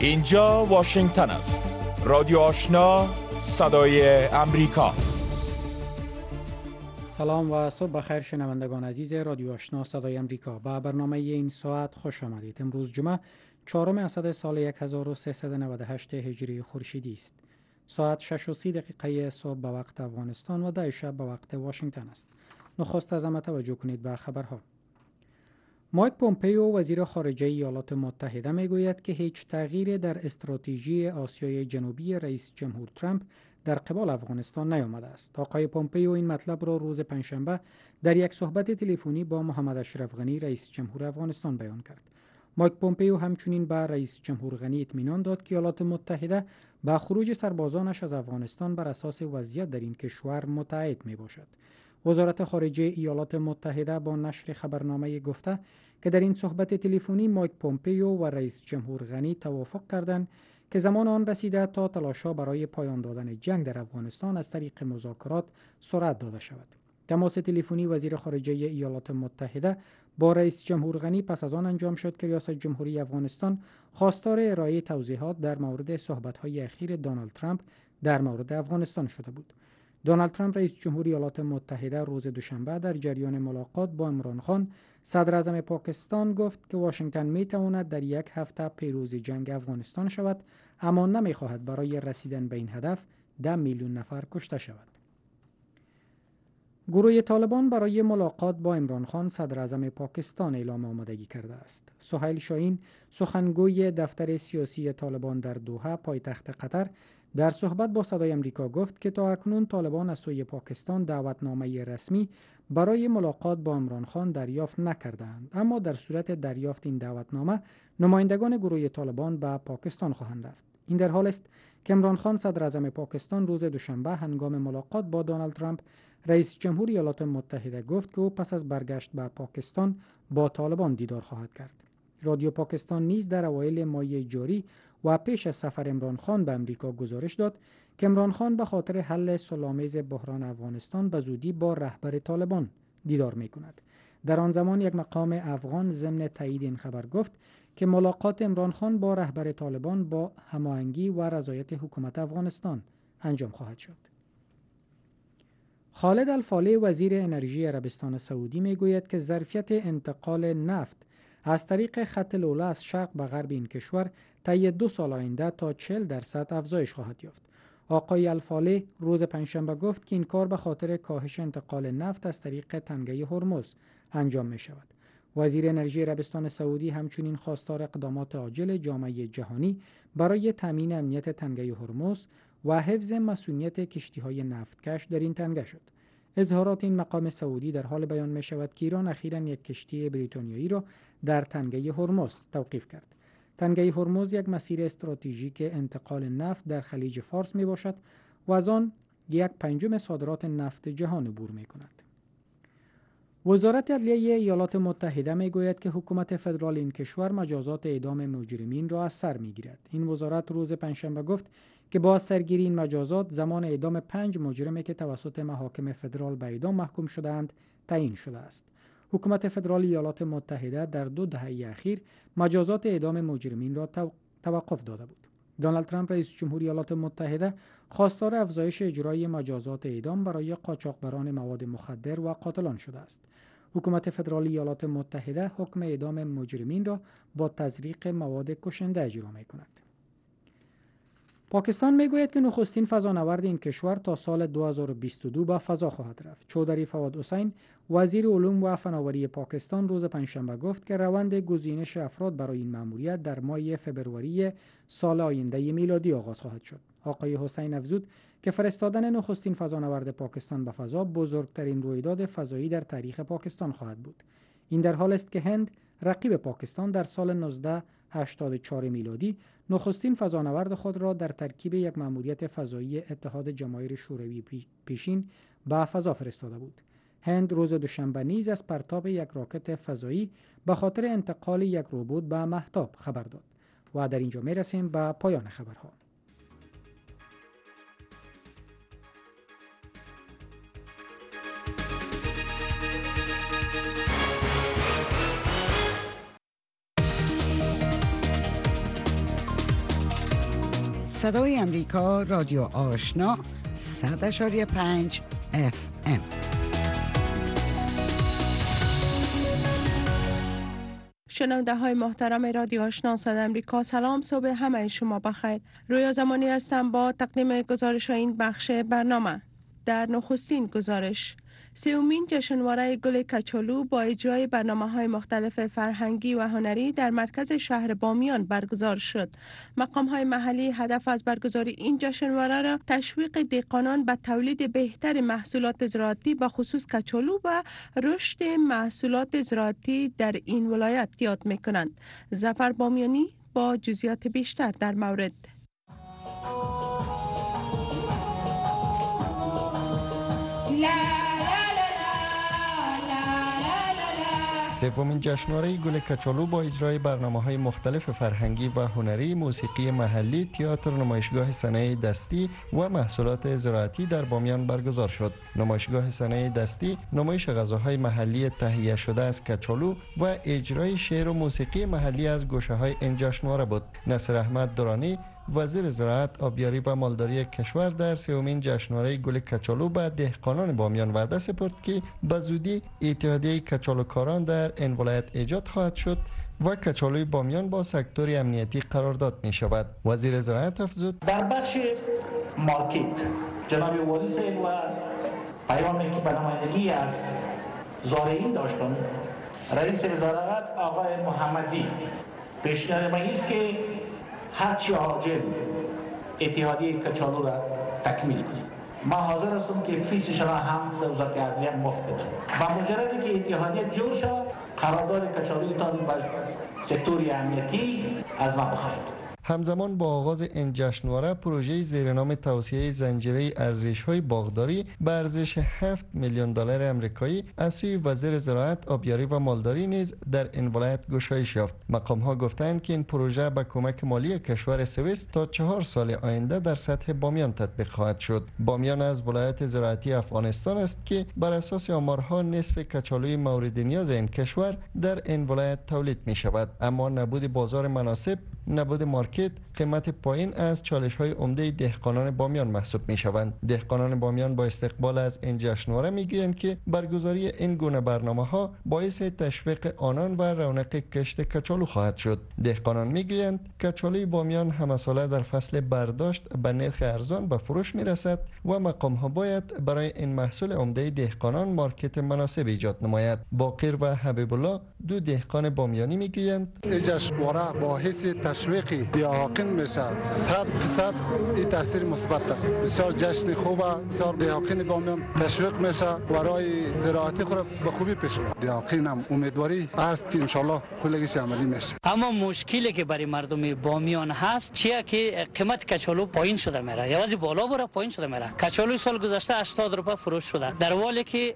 اینجا واشنگتن است. رادیو آشنا، صدای امریکا. سلام و صبح بخیر شنوندگان عزیز رادیو آشنا صدای امریکا. با برنامه این ساعت خوش آمدید. امروز جمعه 4 اسد سال 1398 هجری خورشیدی است. ساعت 6:30 صبح به وقت افغانستان و 10 شب به وقت واشنگتن است. نخست از همه توجه کنید به خبرها. مایک پومپئو وزیر خارجه ایالات متحده میگوید که هیچ تغییری در استراتژی آسیای جنوبی رئیس جمهور ترامپ در قبال افغانستان نیامده است. آقای پومپئو این مطلب را روز پنجشنبه در یک صحبت تلفنی با محمد اشرف غنی رئیس جمهور افغانستان بیان کرد. مایک پومپئو همچنین به رئیس جمهور غنی اطمینان داد که ایالات متحده با خروج سربازانش از افغانستان بر اساس وضعیت در این کشور متعهد می باشد. وزارت خارجه ایالات متحده با نشر خبرنامه گفته که در این صحبت تلفنی مایک پومپئو و رئیس جمهور غنی توافق کردند که زمان آن رسیده تا تلاش‌ها برای پایان دادن جنگ در افغانستان از طریق مذاکرات سرعت داده شود. تماس تلفنی وزیر خارجه ایالات متحده با رئیس جمهور غنی پس از آن انجام شد که ریاست جمهوری افغانستان خواستار ارائه توضیحات در مورد صحبت‌های اخیر دونالد ترامپ در مورد افغانستان شده بود. دونالد ترامپ رئیس جمهوری ایالات متحده روز دوشنبه در جریان ملاقات با عمران خان صدر اعظم پاکستان گفت که واشنگتن میتواند در یک هفته پیروز جنگ افغانستان شود، اما نمیخواهد برای رسیدن به این هدف 10 میلیون نفر کشته شود. گروه طالبان برای ملاقات با عمران خان صدر اعظم پاکستان اعلام آمادگی کرده است. سهیل شاهین سخنگوی دفتر سیاسی طالبان در دوحه پایتخت قطر در صحبت با صدای امریکا گفت که تا اکنون طالبان از سوی پاکستان دعوتنامه رسمی برای ملاقات با عمران خان دریافت نکردند، اما در صورت دریافت این دعوتنامه نمایندگان گروه طالبان به پاکستان خواهند رفت. این در حال است که عمران خان صدر اعظم پاکستان روز دوشنبه هنگام ملاقات با دونالد ترامپ رئیس جمهور ایالات متحده گفت که او پس از برگشت به پاکستان با طالبان دیدار خواهد کرد. رادیو پاکستان نیز در اوایل ماه جاری و پیش از سفر عمران خان به امریکا گزارش داد که عمران خان به خاطر حل صلح‌آمیز بحران افغانستان به زودی با رهبر طالبان دیدار می‌کند. در آن زمان یک مقام افغان ضمن تایید این خبر گفت که ملاقات عمران خان با رهبر طالبان با هماهنگی و رضایت حکومت افغانستان انجام خواهد شد. خالد الفالح وزیر انرژی عربستان سعودی میگوید که ظرفیت انتقال نفت از طریق خط لوله از شرق به غرب این کشور طی 2 سال آینده تا 40% افزایش خواهد یافت. آقای الفالح روز پنجشنبه گفت که این کار به خاطر کاهش انتقال نفت از طریق تنگه هرمز انجام می شود. وزیر انرژی عربستان سعودی همچنین خواستار اقدامات عاجل جامعه جهانی برای تامین امنیت تنگه هرمز و حفظ مسئولیت کشتی‌های نفتکش در این تنگه شد. اظهارات این مقام سعودی در حال بیان می شود که ایران اخیراً یک کشتی بریتانیایی را در تنگه هرمز توقیف کرد. تنگه هرمز یک مسیر استراتژیک انتقال نفت در خلیج فارس می باشد و از آن 1/5 صادرات نفت جهان عبور می کند. وزارت عدلیه ایالات متحده می گوید که حکومت فدرال این کشور مجازات اعدام مجرمین را از سر می گیرد. این وزارت روز پنجشنبه گفت که با سرگیری این مجازات زمان اعدام 5 مجرمی که توسط محاکم فدرال به اعدام محکوم شده‌اند تعیین شده است. حکومت فدرال ایالات متحده در 2 دهه اخیر مجازات اعدام مجرمین را توقف داده بود. دونالد ترامپ رئیس جمهوری ایالات متحده خواستار افزایش اجرای مجازات اعدام برای قاچاقبران مواد مخدر و قاتلان شده است. حکومت فدرال ایالات متحده حکم اعدام مجرمین را با تزریق مواد کشنده اجرا می‌کند. پاکستان میگوید که نخستین فضانورد این کشور تا سال 2022 به فضا خواهد رفت. چودری فواد حسین وزیر علوم و فناوری پاکستان روز پنجشنبه گفت که روند گزینش افراد برای این مأموریت در ماه فوریه سال آینده میلادی آغاز خواهد شد. آقای حسین افزود که فرستادن نخستین فضانورد پاکستان به فضا بزرگترین رویداد فضایی در تاریخ پاکستان خواهد بود. این در حال است که هند رقیب پاکستان در سال 1984 میلادی نخستین فضانورد خود را در ترکیب یک مأموریت فضایی اتحاد جماهیر شوروی پیشین به فضا فرستاده بود. هند روز دوشنبه نیز از پرتاب یک راکت فضایی به خاطر انتقال یک روبوت به مهتاب خبر داد. و در اینجا می رسیم به پایان خبرها. صدای امریکا رادیو آشنا 100.5 FM. شنونده های محترم رادیو آشنا صدای امریکا، سلام، صبح همه شما بخیر. رویا زمانی هستم با تقدیم گزارش این بخش برنامه. در نخستین گزارش، سومین جشنواره گل کچالو با اجرای برنامه‌های مختلف فرهنگی و هنری در مرکز شهر بامیان برگزار شد. مقام‌های محلی هدف از برگزاری این جشنواره را تشویق دهقانان به تولید بهتر محصولات زراعتی به خصوص کچالو و رشد محصولات زراعتی در این ولایت یاد می‌کنند. ظفر بامیانی با جزئیات بیشتر در مورد. سومین جشنواره گل کچالو با اجرای برنامه‌های مختلف فرهنگی و هنری، موسیقی محلی، تئاتر، نمایشگاه صنایع دستی و محصولات زراعتی در بامیان برگزار شد. نمایشگاه صنایع دستی نمایش غذاهای محلی تهیه شده از کچالو و اجرای شعر و موسیقی محلی از گوشه‌های این جشنواره بود. نصر احمد درانی، وزیر زراعت، آبیاری و مالداری کشور، در سومین جشنواره گل کچالو به دهقانان بامیان وعده سپرد که به زودی اتحادیه کچالوکاران در این ولایت ایجاد خواهد شد و کچالوی بامیان با سکتور امنیتی قرارداد می شود. وزیر زراعت افزود: در بخش مارکت جناب والی صاحب و پیامی که به نمایندگی از زارعین داشتند، رئیس وزارت آقای محمدی پیشنهاد است که هرچی عاجل اتحادیه کچالو را تکمیل کنیم. ما حاضر هستم که فیسش را هم به وزارت عدلیه مفت بدم. با مجردی که اتحادیه جور شد، قرارداد کچالوی تان به سکتور امنیتی از ما بخواهید. همزمان با آغاز این جشنواره، پروژه زیرنام توسعه زنجیره ارزش‌های باغداری به ارزش 7 میلیون دلار آمریکایی از سوی وزیر زراعت، آبیاری و مالداری نیز در این ولایت گشایش یافت. مقام‌ها گفتند که این پروژه با کمک مالی کشور سوئیس تا 4 سال آینده در سطح بامیان تطبیق خواهد شد. بامیان از ولایت زراعتی افغانستان است که بر اساس آمارها نصف کچالوی مورد نیاز این کشور در این ولایت تولید می شود. اما نبود بازار مناسب، نبود مارکت، قیمت پایین از چالش‌های عمده دهقانان بامیان محسوب می‌شوند. دهقانان بامیان با استقبال از این جشنواره می‌گویند که برگزاری این گونه برنامه‌ها باعث تشویق آنان و رونق کشت کچالو خواهد شد. دهقانان می‌گویند کچالوی بامیان همساله در فصل برداشت به نرخ ارزان به فروش می‌رسد و مقام‌ها باید برای این محصول عمده دهقانان مارکت مناسب ایجاد نماید. باقر و حبیب الله، دو دهقان بامیانی، می‌گویند این جشنواره باعث تشویق دهقان میشه. 100% این تاثیر مثبت است. بسیار جشن خوبه، بسیار دهقان بامیان تشویق میشه برای زراعتی خود به خوبی پیش میره. دهقان هم امیدواری است که ان شاء الله کلش عملی میشه. اما مشکلی که برای مردم بامیان هست چیه که قیمت کچالو پایین شده میره، یوازی بالا بره پایین شده میره. کچالو سال گذشته 80 روپیه فروش شده، در حالی که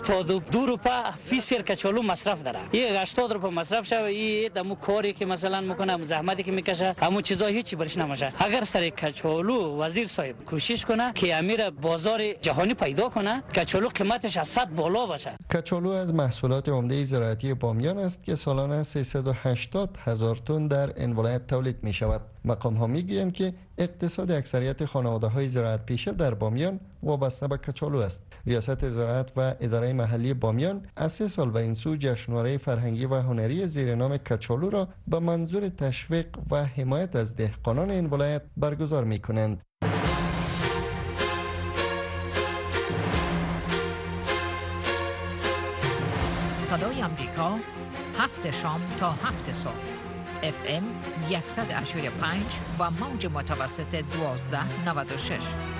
72 روپیه فی سیر کچالو مصرف داره. این 80 روپیه مصرف شوه، این دمو کاری که مثلا میکنه، زحمتی که میکشه، همو چیزا هیچی برش نمیشه. اگر سر کچالو وزیر صاحب کوشش کنه که امیر بازار جهانی پیدا کنه، کچالو قیمتش از 100 بالا باشه. کچالو از محصولات عمده زراعتی بامیان است که سالانه 380,000 تن در این ولایت تولید می شود. مقام ها می گویند که اقتصاد اکثریت خانواده های زراعت پیشه در بامیان وابسته به کچالو است. ریاست زراعت و اداره محلی بامیان از 3 سال به این سو جشنواره فرهنگی و هنری زیر نام کچالو را به منظور تشویق و حمایت از دهقانان این ولایت برگزار می کنند. صدای امریکا 7 شام تا 7 صبح FM 100.5 و موج متوسط 1296.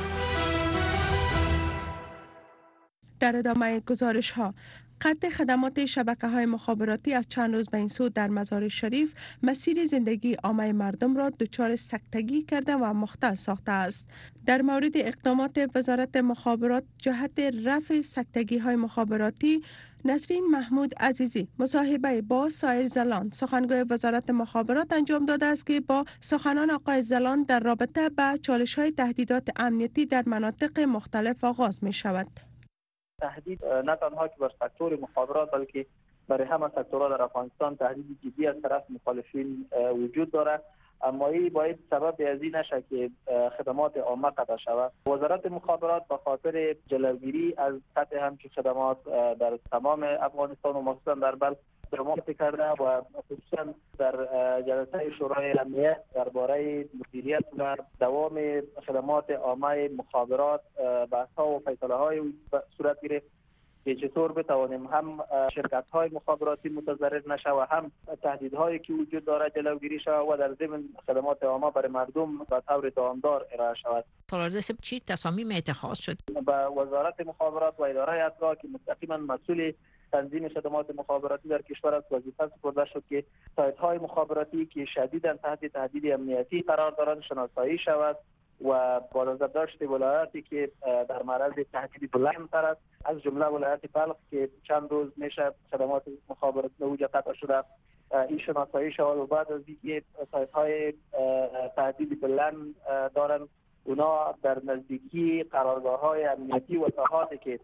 در ادامه گزارش ها، قطع خدمات شبکه های مخابراتی از چند روز به این سو در مزار شریف مسیر زندگی عامه مردم را دچار سکتگی کرده و مختل ساخته است. در مورد اقدامات وزارت مخابرات جهت رفع سکتگی های مخابراتی، نسرین محمود عزیزی مصاحبه با سایر زلان سخنگوی وزارت مخابرات انجام داده است که با سخنان آقای زلان در رابطه با چالش های تهدیدات امنیتی در مناطق مختلف آغاز می شود. تهدید نه تنها که بر سکتور مخابرات بلکه برای همه سکتورها در افغانستان تهدید جدی از طرف مخالفین وجود دارد. اما این باید سبب از این نشه که خدمات عامه قطع شود. وزارت مخابرات به خاطر جلوگیری از قطع همچین خدمات در تمام افغانستان و مخصوصا در بلخ اقدامات کرده و خصوصا در جلسه شورای امنیت درباره مدیریت و دوام خدمات عامه مخابرات بحث‌ها و فیصله‌های صورت گرفت که چطور بتوانیم هم شرکت‌های مخابراتی متضرر نشه و هم تهدیدهایی که وجود داره جلوگیری شود و در ضمن خدمات عامه برای مردم به طور دامدار ارائه شود. سالارزه چی تصامیم اتخاذ شد؟ با وزارت مخابرات و اداره اطلاعات که مستقیما مسئول تنظیم خدمات مخابراتی در کشور است وظیفه سپرده شد که سایت‌های مخابراتی که شدیداً تحت تهدید امنیتی قرار دارند شناسایی شود و با نظر داشت ولایاتی که در معرض تهدید بلندتر است از جمله ولایت بلخ که چند روز میشه خدمات مخابراتی اوج قطع شده این شناسایی شود و بعد از اینکه سایت‌های تهدید بلند دارند اونا در نزدیکی قرارگاه‌های امنیتی و ساحاتی که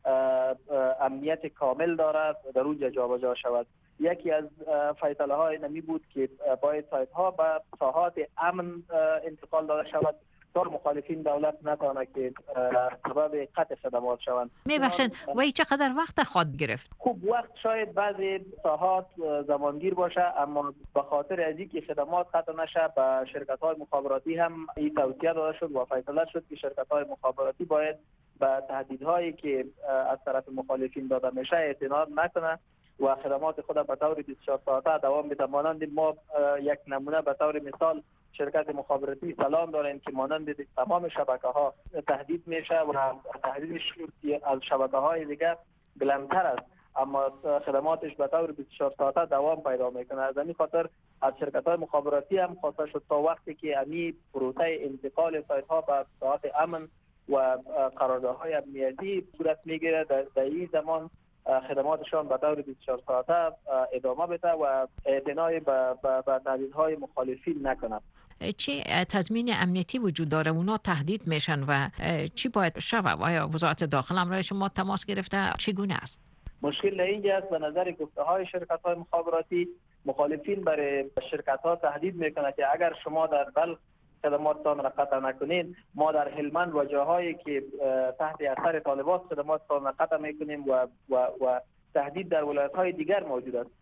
امنیت کامل دارد در اونجا جابجا شود. یکی از فیصله های نمی بود که باید سایت ها به ساحات امن انتقال داده شود تا مخالفین دولت نتونه که سبب قطع خدمات شوند. میبخشید و چقدر وقت خواهد گرفت؟ خوب وقت شاید بعضی ساحات زمانگیر باشه اما به خاطر از اینکه خدمات قطع نشه به شرکت های مخابراتی هم این توصیه داده شد و فیصله شد که شرکت های مخابراتی باید به تهدیدهایی که از طرف مخالفین داده میشه اعتناد نکنه و خدمات خود به طور 24 ساعته دوام بده. مانند ما یک نمونه به طور مثال شرکت مخابراتی سلام داریم که مانند تمام شبکه‌ها تهدید میشه و تهدیدش از شبکه‌های دیگه بلندتر است اما خدماتش به طور 24 ساعته دوام پیدا میکنه. از این خاطر از شرکت‌های مخابراتی هم خواسته شد تا وقتی که امی پروسه انتقال سایت‌ها به ساعت امن و قراردادهای امنیتی صورت میگیره در این زمان خدماتشان به طور 24 ساعته ادامه بده و اعتنای به تهدیدهای مخالفین نکنند. چه تضمین امنیتی وجود داره؟ اونا تهدید میشن و چی باید شود؟ آیا وزارت داخل همراه شما تماس گرفته؟ چگونه است؟ مشکل اینجا است به نظر گفته های شرکت های مخابراتی مخالفین برای شرکت ها تهدید میکنه که اگر شما در بلخ خدماتتان را قطع نکنین ما در هلمند و جاهایی که تحت اثر طالبات خدماتتان را قطع میکنیم و تهدید در ولایت های دیگر موجود است.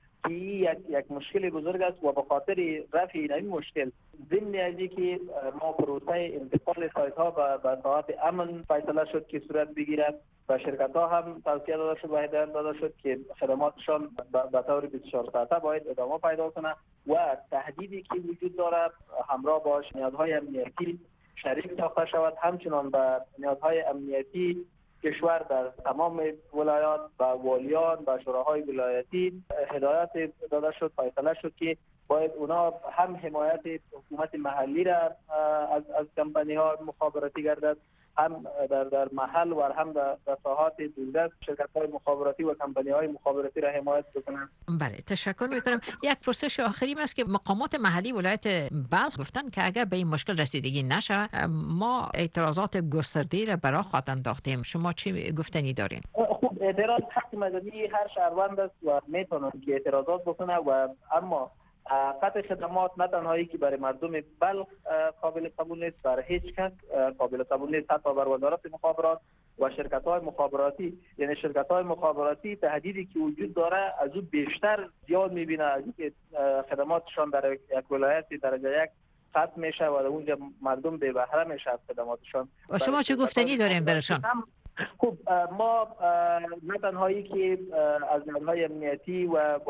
یک مشکل بزرگ است و به خاطر رفع این مشکل ضمن از اینکه ما پروسه انتقال سایت ها به ساعت امن فیصله شد که صورت بگیرد و شرکت ها هم توصیه داده شد و هدایت داده شد که خدماتشان به طور 24 ساعته باید ادامه پیدا کنه و تهدیدی که وجود دارد همراه با نیازهای امنیتی شریک ساخته شود. همچنان به نیازهای امنیتی کشور در تمام ولایات و والیان و شوراهای ولایتی هدایت داده شد فیصله شد که باید اونا هم حمایت حکومت محلی را از کمپانی ها مخابراتی گردد هم در محل و هم در ساحات دولت شرکت های مخابراتی و کمپانی های مخابراتی را حمایت بکنند. بله تشکر میکنم. یک پرسش آخری است که مقامات محلی ولایت بلخ گفتن که اگر به این مشکل رسیدگی نشه ما اعتراضات گسترده را برای خواهد انداختیم. شما چی گفتنی دارین؟ خوب اعتراض حق مدنی هر شهروند است و میتونه که اعتراضات بکنه و اما قطع خدمات نه تنهایی که برای مردم بلخ قابل قبول نیست برای هیچ کس قابل قبول نیست حتی بر وزارت مخابرات و شرکت های مخابراتی. یعنی شرکت های مخابراتی تهدیدی که وجود داره از اون بیشتر زیاد میبینه از اینکه خدماتشان در یک ولایت درجه یک قطع میشه و اونجا مردم بی بهره میشه از خدماتشان. و شما چه گفتنی دارین برشان؟ خوب ما نه تنهایی که از نیازهای امنیتی و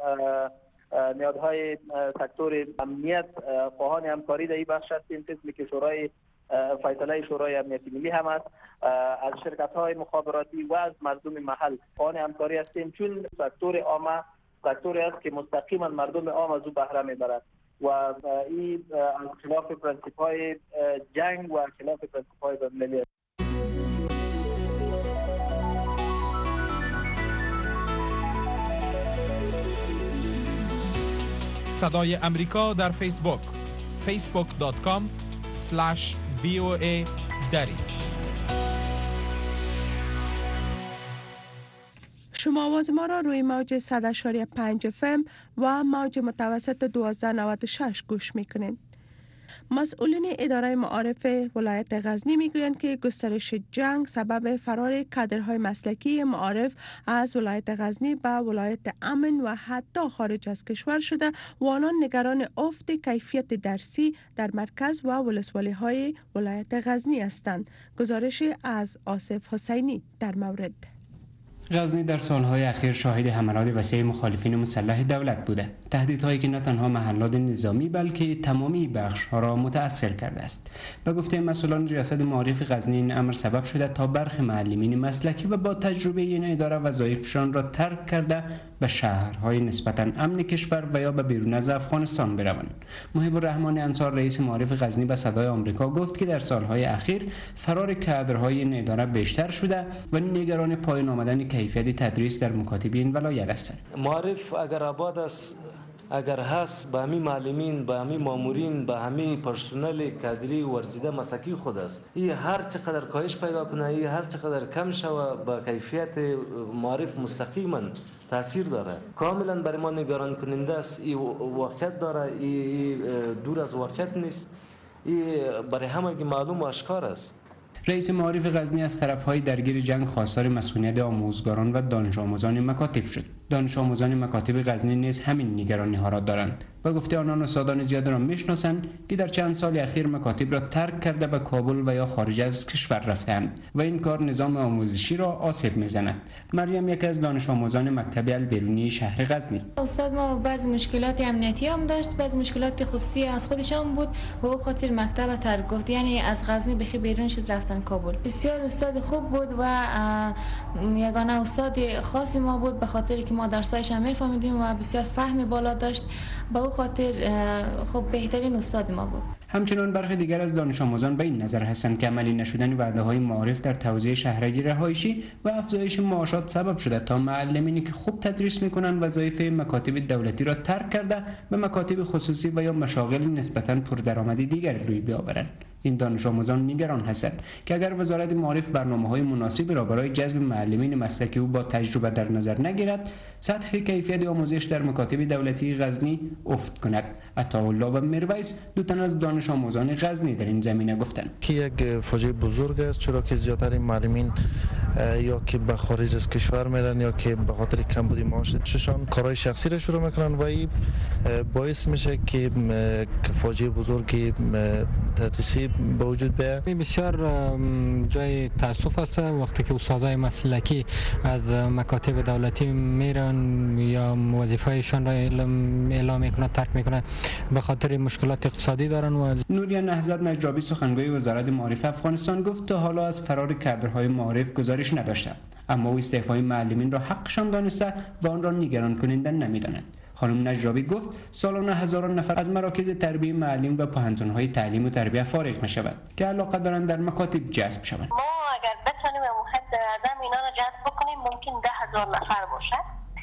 نیازهای سکتور امنیت خواهان همکاری در این بخش هستیم قسم که فیصله شورای امنیتی ملی هم است از شرکت های مخابراتی و از مردم محل خواهان همکاری هستیم چون سکتور عامه سکتوری است که مستقیما مردم عام از او بهره میبرند و این خلاف پرنسیپ های جنگ و خلاف پرنسیپ های بین‌المللی است. صدای امریکا در فیسبوک facebook.com/VOA دری. شما آواز ما را روی موج 100.5 FM و موج متوسط 1296 گوش میکنین. مسئولین اداره معارف ولایت غزنی میگویند که گسترش جنگ سبب فرار کادرهای مسلکی معارف از ولایت غزنی به ولایت امن و حتی خارج از کشور شده و آنان نگران افت کیفیت درسی در مرکز و ولسوالی‌های ولایت غزنی هستند. گزارش از آصف حسینی در مورد. غزنی در سالهای اخیر شاهد حملات وسیع مخالفین مسلح دولت بوده. تهدیدهایی که نه تنها محلات نظامی بلکه تمامی بخش‌ها را متأثر کرده است. به گفته مسئولان ریاست معارف غزنی این امر سبب شده تا برخی معلمین مسلکی و با تجربه این اداره وظایفشان را ترک کرده به شهرهای نسبتاً امن کشور و یا به بیرون از افغانستان بروند. محب الرحمن انصار رئیس معارف غزنی به صدای آمریکا گفت که در سالهای اخیر فرار کادرهای این اداره بیشتر شده و نگران پایان آمدن کیفیت تدریس در مکاتب این ولایت هستند. معارف اگر آباد است، اگر هست، به همین معلمین، به همین مامورین، به همین پرسنل کادری ورزیده مسلکی خود است. این هر چقدر کاهش پیدا کنه، این هر چقدر کم شوه، به کیفیت معارف مستقیما تاثیر داره. کاملا برای ما نگران کننده است. این واقعیت داره، این دور از واقعیت نیست. این برای همه معلوم و آشکار است. رئیس معارف غزنی از طرف‌های درگیر جنگ خواستار مسئولیت آموزگاران و دانش آموزان مکاتب شد. دانش آموزان مکاتب غزنی نیز همین نگرانی‌ها را دارند. با گفته آنان استادان زیاد را میشناسند که در چند سال اخیر مکاتب را ترک کرده به کابل و یا خارج از کشور رفتند و این کار نظام آموزشی را آسیب می‌زند. مریم یکی از دانش آموزان مکتب البرونی شهر غزنی. استاد ما بعض مشکلات امنیتی هم داشت، بعض مشکلات خصوصی از خودش هم بود و او خاطر مکتب ترک گفت، یعنی از غزنی بخی بیرون شد رفتن کابل. بسیار استاد خوب بود و یگانه استاد خاصی ما بود به خاطر که ما درسایش هم می‌فهمیدیم و بسیار فهم بالا داشت. با او خاطر خب بهترین استاد ما بود. همچنان برخی دیگر از دانش آموزان به این نظر هستند که عملی نشدن وعده‌های معارف در توزیع شهرگی رهایشی و افزایش معاشات سبب شده تا معلمینی که خوب تدریس می‌کنند وظایف مکاتب دولتی را ترک کرده به مکاتب خصوصی و یا مشاغل نسبتاً پردرآمدی دیگر روی بیاورند. این دانش آموزان نگران هستند که اگر وزارت معارف برنامه‌های مناسبی را برای جذب معلمین مسلکی او با تجربه در نظر نگیرد، سطح کیفیت آموزش در مکاتب دولتی غزنی افت کند. عطاالله و مرویس دو تن از دانش آموزان غزنی در این زمینه گفتند که یک فاجعه بزرگ است، چرا که زیاتر معلمین یا که به خارج از کشور میرن یا که به خاطر کمبود معاششان کارهای شخصی را شروع میکنن و این باعث میشه که فاجعه بزرگی تدریسی به وجود بیاید. بسیار جای تاسف است وقتی که استادای مسلکی از مکاتب دولتی میرن یا وظیفه‌شان را اعلام میکنن، ترک میکنن به خاطر مشکلات اقتصادی دارن. و نوریا نهضت نجابی سخنگوی وزارت معارف افغانستان گفت تا حالا از فرار کادرهای معارف گزارش نداشتند، اما او استعفای معلمین را حقشان دانسته و آن را نگران کننده نمیداند. خانم نجابی گفت سالانه هزاران نفر از مراکز تربیت معلم و پوهنتون‌های تعلیم و تربیت فارغ می‌شوند که علاقه دارند در مکاتب جذب شوند. ما اگر بتونیم حد اعظم اینا را جذب بکنیم ممکن 10,000 نفر باشه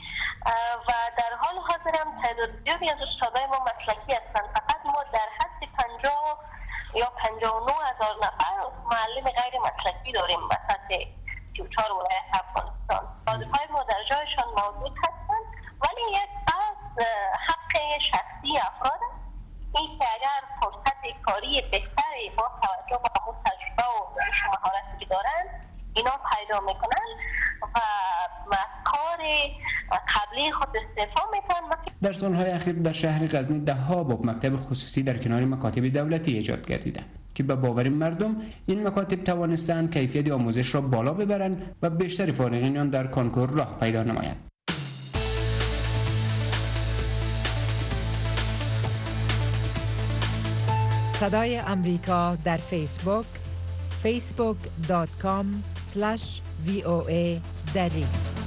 و در حال حاضر هم تعداد زیادی از استادای ما مسلکی هستند. فقط ما در حد 50 یا 59,000 نفر معلم غیر مسلکی داریم وسط 34 ولایت افغانستان. وظیفه‌های ما در جایشان موجود هستند ولی یک حق شخصی افراد این که اگر فرصت کاری بهتری با توجه به همون تجربه و دانش و مهارتی که دارن اینا پیدا میکنن و کار قبلی خود استعفا میکنن. در سالهای اخیر در شهر غزنی ده‌ها باب مکتب خصوصی در کنار مکاتب دولتی ایجاد گردیده که به باور مردم این مکاتب توانستند کیفیت آموزش را بالا ببرند و بیشتر فارغین آن در کنکور راه پیدا نماید. صدای امریکا در فیسبوک facebook.com/VOA دری.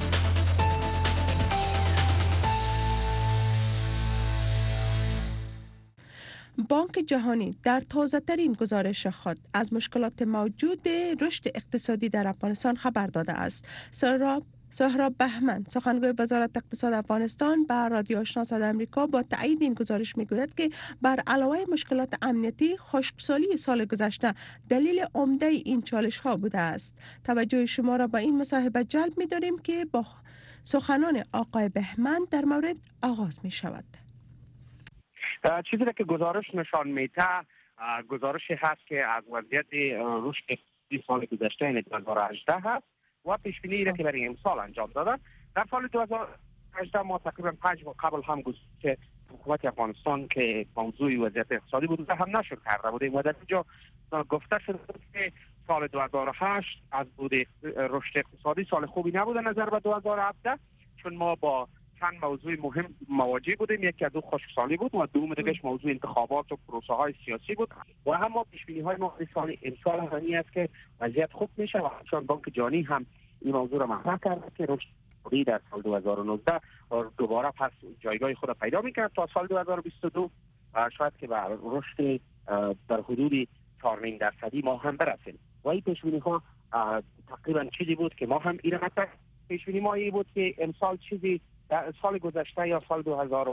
بانک جهانی در تازه‌ترین گزارش خود از مشکلات موجود رشد اقتصادی در افغانستان خبر داده است. سهراب بهمن سخنگوی وزارت اقتصاد افغانستان به رادیو آشنا صدای آمریکا با تایید این گزارش میگوید که بر علاوه مشکلات امنیتی خشکسالی سال گذشته دلیل عمده این چالش ها بوده است. توجه شما را به این مصاحبه جلب می‌داریم که با سخنان آقای بهمن در مورد آغاز می شود. چیزی که گزارش نشان میده گزارشی هست که از وضعیت رشد اقتصادی سال گذشته یعنی 2018 هست و پیش بینی را که برای امسال انجام دادن. در سال 2018 ما تقریبا 5 ماه قبل هم گفتیم که حکومت افغانستان که موضوع وضعیت اقتصادی بود هم نشر کرده بودیم و در اینجا گفته شده که سال 2008 از بود رشد اقتصادی سال خوبی نبوده نظر به 2017 چون ما با چند موضوع مهم مواجه بودیم. یکی از دو خشکسالی بود و دوم دیگه‌اش موضوع انتخابات و پروسه های سیاسی بود و هم ما پیش بینی های ما سال امسال همین است که وضعیت خوب میشه و چون بانک جهانی هم این موضوع را مطرح کرده که رشد در سال 2019 دوباره پس جایگاه خود پیدا میکنه تا سال 2022 و شاید که به رشد در حدود 4.5% ما هم برسیم و این پیش بینی ها تقریبا چیزی بود که ما هم این مطرح پیش بینی ما بود که امسال چیزی در سال گذشته یا سال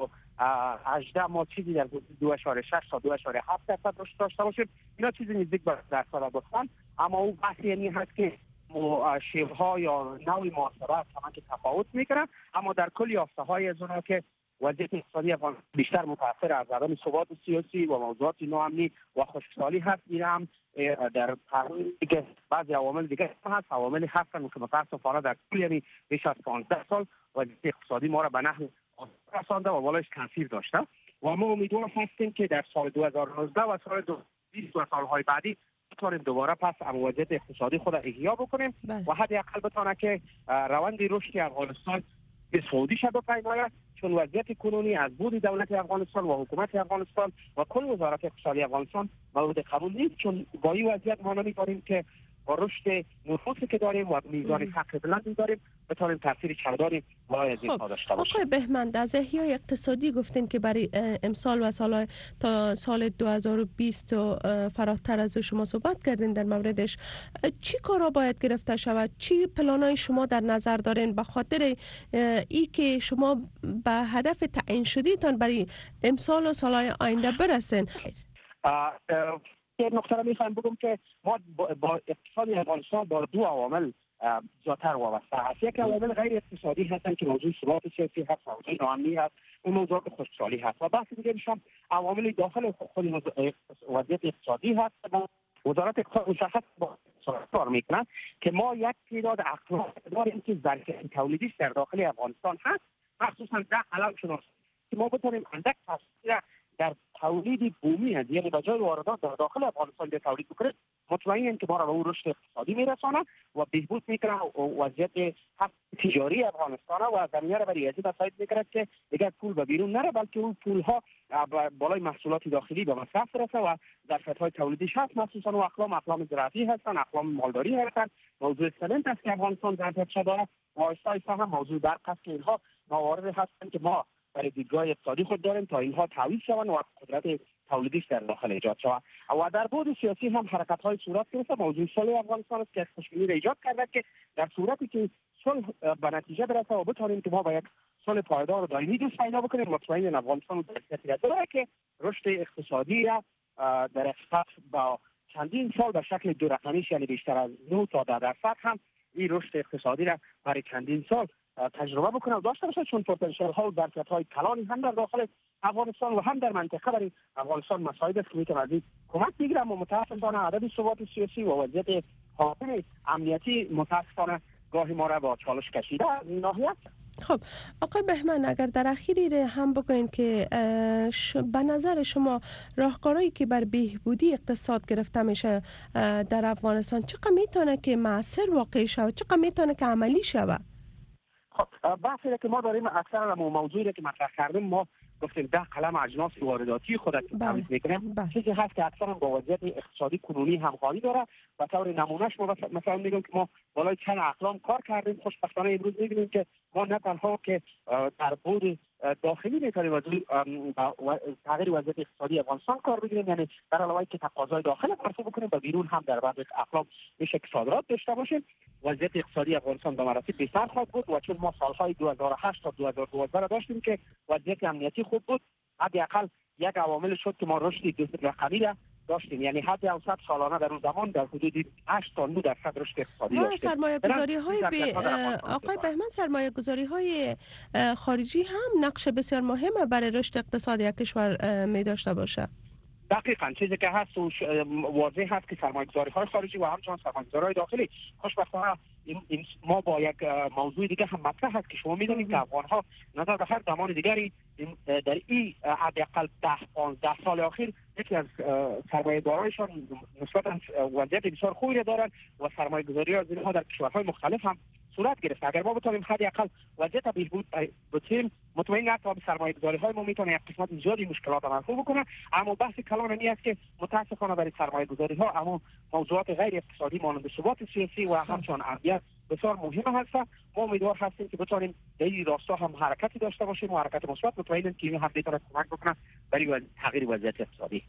2018 ما چیزی در 2.6 تا 2.7% رشد داشته باشیم. اینا چیزی نزدیک به درصد گفتن، اما اون بحث یعنی هست که شیوه‌ها یا نوع محاسبات هم که تفاوت میکنن، اما در کل یافته‌های از اونها که وضعیت اقتصادی افغانستان بیشتر متاثر از عدم ثبات سیاسی و موضوعات ناامنی و خشکسالی هست. این هم در تحلیل که بعضی عوامل دیگه هست، عواملی هستن که متاسفانه در کل یعنی بیش از 15 سال وضعیت اقتصادی ما را به نحو رسانده و بالایش تاثیر داشته و ما امیدوار هستیم که در سال 2019 و سال 2020 و سالهای بعدی بتوانیم دوباره پس وضعیت اقتصادی خود را احیا بکنیم و حداقل بتونه که روند رشد افغانستان به صعودی شد و پیماید، چون وضعیت کنونی از بود دولت افغانستان و حکومت افغانستان و کل وزارت اقتصادی افغانستان مورد قبول نیست، چون با این وضعیت ما نمی‌توانیم که با رشد نفوذی که داریم و میزان فقر بلندی داریم بتوانیم تاثیر چندانی بالای از این داشته باشیم. آقای بهمن، از احیای اقتصادی گفتین که برای امسال و سال تا سال 2020 فراتر از شما صحبت کردین در موردش. چی کارا باید گرفته شود؟ چی پلانای شما در نظر دارین به خاطر ای که شما به هدف تعیین شدیتان برای امسال و سالهای آینده برسین؟ یه نکته را میخوایم بگم که ما با اقتصاد افغانستان با دو عوامل زیادتر وابسته هست. یک عوامل غیر اقتصادی هستن که موضوع ثبات سیاسی هست، موضوع ناامنی هست، اون موضوع خشکسالی هست و بحث دیگه هم عوامل داخل خود وضعیت اقتصادی هست. وزارت اقتصاد مشخص با کار میکنن که ما یک تعداد اقلام داریم که ظرفیت تولیدی در داخل افغانستان هست، مخصوصا در علم شناسی که ما بتونیم اندک تاثیر در تولید بومی از یعنی به جای واردات در داخل افغانستان به تولید بکنه، مطمئنم که ما را به اون رشد اقتصادی میرسانه و بهبود میکنه وضعیت تجاری افغانستان و زمینه را برای ازی مساعد میکنه که دیگر پول به بیرون نره، بلکه اون پول ها بالای محصولات داخلی به مصرف برسه و ظرفیت‌های تولیدیش هست، مخصوصا اقلام زراعتی هستن، اقلام مالداری هستن. موضوع سمنت است که افغانستان ظرفیت داره و آیستا هم موضوع برق است که اینها موارد هستن که ما برای دیدگاه اقتصادی خود داریم تا اینها تعویض شوند و قدرت تولیدیش در داخل ایجاد شود. و در بعد سیاسی هم حرکت‌های صورت گرفته. موضوع صلح افغانستان است که خوشبینی را ایجاد کرده که در صورتی که صلح به نتیجه برسه و بتوانیم که ما با یک صلح پایدار و دائمی دوست پیدا بکنیم، مطمئن افغانستان در داره که رشد اقتصادی را در اقتصاد با چندین سال به شکل دو رقمیش یعنی بیشتر از 9 تا 10% هم این رشد اقتصادی را برای چندین سال تجربه بکنه و داشته باشه، چون پتانسیل ها و ظرفیت های کلانی هم در داخل افغانستان و هم در منطقه برای افغانستان مساعد است که میتونه از این کمک بگیره. اما متاسفانه عدم ثبات سیاسی و وضعیت حاکم امنیتی متاسفانه گاهی ما را با چالش کشیده از این ناحیه. خب آقای بهمن، اگر در اخیری هم بگوین که به نظر شما راهکارهایی که بر بهبودی اقتصاد گرفته میشه در افغانستان چقدر میتونه که مؤثر واقع شود، چقدر میتونه که عملی شود؟ خب بحثی که ما داریم اکثرا موضوعی که مطرح کردیم ما گفتیم 10 قلم اجناس وارداتی خودت تعریف میکنیم. چیزی هست که اکثرا با وضعیت اقتصادی کنونی همخوانی داره و طور نمونهش ما مثلا میگم که ما بالای چند اقلام کار کردیم. خوشبختانه امروز میبینیم که ما نه تنها که در بود داخلی میتونیم از تغییر وضعیت اقتصادی افغانستان کار بگیریم، یعنی در علاوه که تقاضای داخل برآورده بکنیم و بیرون هم در بعضی اقلام میشه که صادرات داشته باشیم. وضعیت اقتصادی افغانستان به مراتب بهتر خواهد بود و چون ما سالهای 2008 تا 2012 داشتیم که وضعیت امنیتی خوب بود، حداقل یک عوامل شد که ما رشد رقمی را داشتیم، یعنی حد اوسط سالانه در اون زمان در حدود 8 تا 9% رشد اقتصادی داشتیم. سرمایه‌گذاری‌های آقای بهمن، سرمایه‌گذاری‌های خارجی هم نقش بسیار مهم برای رشد اقتصادی یک کشور می داشته باشه. دقیقاً چیزی که هست واضح هست که سرمایه‌گذاری های خارجی و همچنین سرمایه‌گذاری های داخلی خوشبختانه ما با یک موضوع دیگه هم مطرح هست که شما می‌دونید که افغان ها نظر به هر زمان دیگری در این حداقل 10-15 سال اخیر یکی از سرمایه‌دارایشان نسبتاً وضعیت بسیار خوبی دارند و سرمایه‌گذاری ها در کشورهای مختلف هم صورت گرفته. اگر ما بتونیم حداقل وضعیت بهبود بدیم مطمئن هستم سرمایه‌گذاری های ما میتونه یک قسمت زیادی مشکلات را حل بکنه. اما بحث کلان این است که متاسفانه برای سرمایه‌گذاری ها اما موضوعات غیر اقتصادی مانند ثبات سیاسی و همچنین امنیت بسیار مهم هست. ما امیدوار هستیم که بتونیم در این راستا هم حرکتی داشته باشیم و حرکت مثبت. مطمئنم که این هم بتونه کمک بکنه برای تغییر وضعیت اقتصادی.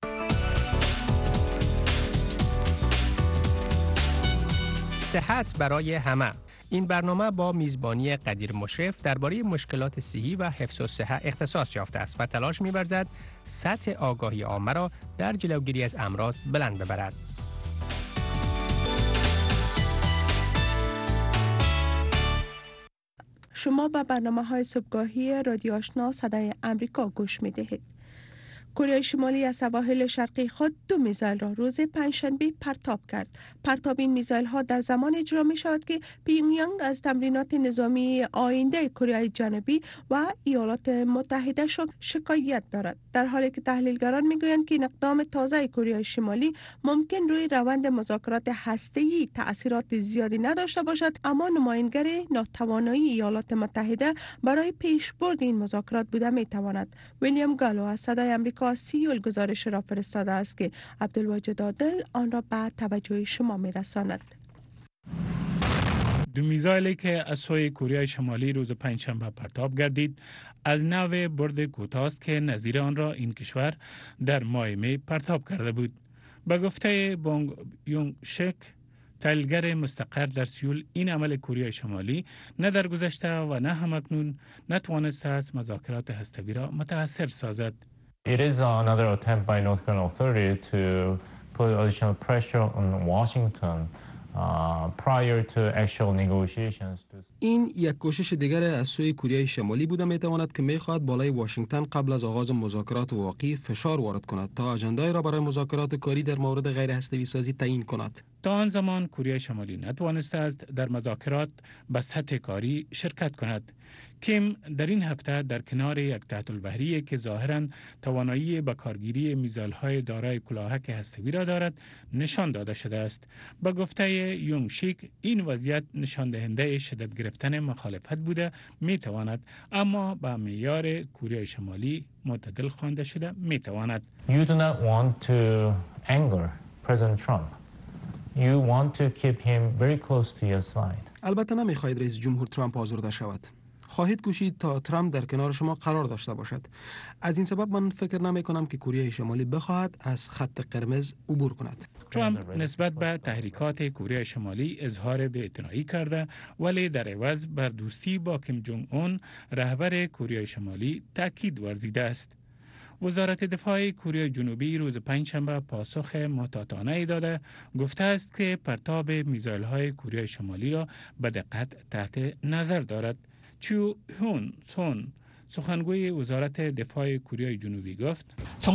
صحت برای همه. این برنامه با میزبانی قدیر مشرف درباره مشکلات صحی و حفظ الصحه اختصاص یافته است و تلاش می‌ورزد سطح آگاهی عامه را در جلوگیری از امراض بلند ببرد. شما به برنامه‌های صبحگاهی رادیو آشنا صدای امریکا گوش می‌دهید. کره شمالی از سواحل شرقی خود 2 میزایل را روز پنجشنبه پرتاب کرد. پرتاب این میزایل ها در زمان اجرا می شود که پیونگیانگ از تمرینات نظامی آینده کره جنوبی و ایالات متحده شکایت دارد، در حالی که تحلیلگران می گویند که اقدام تازه کره شمالی ممکن روی روند مذاکرات هسته‌ای تأثیرات زیادی نداشته باشد، اما نمایندگر ناتوانایی ایالات متحده برای پیشبرد این مذاکرات بوده می تواند. ویلیام گالو از صدای امریکا سیول گزارش را فرستاده است که عبدالواجد عادل آن را به توجه شما می رساند. 2 میزایلی که از سوی کره شمالی روز پنجشنبه پرتاب گردید از نوع برد کوتاه است که نظیر آن را این کشور در ماه می پرتاب کرده بود. به گفته بونگ یونگ شک، تحلیلگر مستقر در سیول، این عمل کره شمالی نه در گذشته و نه همکنون نتوانسته است مذاکرات هسته‌ای را متأثر سازد. It is another attempt by North Korean authority to put additional pressure on Washington prior to actual negotiations. این یک کوشش دیگر از سوی کره شمالی بوده میتواند که میخواهد بالای واشنگتن قبل از آغاز مذاکرات واقعی فشار وارد کند تا اجندای را برای مذاکرات کاری در مورد غیر هسته‌ای سازی تعیین کند. تا آن زمان کره شمالی نتوانسته است در مذاکرات به سطح کاری شرکت کند. کیم در این هفته در کنار یک تحت البحری که ظاهراً توانایی به کارگیری میزایل‌های دارای کلاهک هسته‌ای را دارد نشان داده شده است. به گفته یونگ شیک، این وضعیت نشان دهنده شدت گرفتن مخالفت بوده میتواند، اما به معیار کره شمالی معتدل خوانده شده میتواند. You do not want to anger President Trump. You want to keep him very close to your side. البته نمیخواهید رئیس جمهور ترامپ آزرده شود. خواهید کوشید تا ترامپ در کنار شما قرار داشته باشد. از این سبب من فکر نمی کنم که کره شمالی بخواهد از خط قرمز عبور کند. ترامپ نسبت به تحریکات کره شمالی اظهار بی‌اعتنایی کرده، ولی در عوض بر دوستی با کیم جونگ اون رهبر کره شمالی تاکید ورزیده است. وزارت دفاع کره جنوبی روز پنجشنبه پاسخ محتاطانه داده، گفته است که پرتاب میزایل‌های کره شمالی را به دقت تحت نظر دارد. چو هون سون سخنگوی وزارت دفاع کره جنوبی گفت: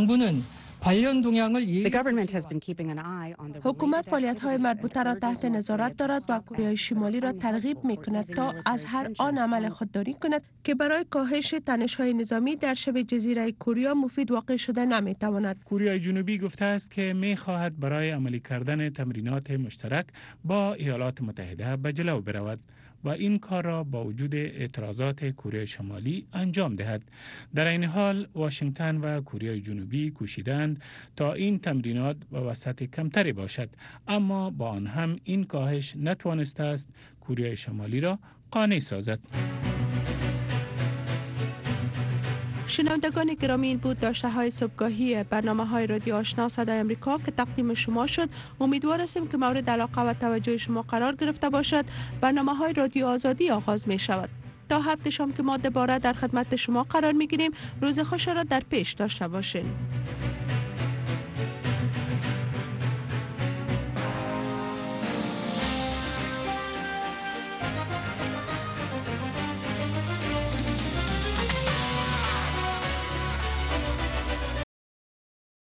حکومت فعالیت‌های مربوطه را تحت نظارت دارد و کره شمالی را ترغیب می‌کند تا از هر آن عمل خودداری کند که برای کاهش تنش‌های نظامی در شبه جزیره کره مفید واقع شده نمی‌تواند. کره جنوبی گفته است که می‌خواهد برای عملی کردن تمرینات مشترک با ایالات متحده به جلو برود و این کار را با وجود اعتراضات کره شمالی انجام دهد. در این حال واشنگتن و کره جنوبی کوشیدند تا این تمرینات به وسعت کمتری باشد، اما با آن هم این کاهش نتوانسته است کره شمالی را قانع سازد. شنوندگان گرامی، این بود داشته های صبحگاهی برنامه های رادیو آشنا صدای امریکا که تقدیم شما شد. امیدوار هستیم که مورد علاقه و توجه شما قرار گرفته باشد. برنامه های رادیو آزادی آغاز می شود. تا هفته شام که ما دوباره در خدمت شما قرار می گیریم. روز خوش را در پیش داشته باشین.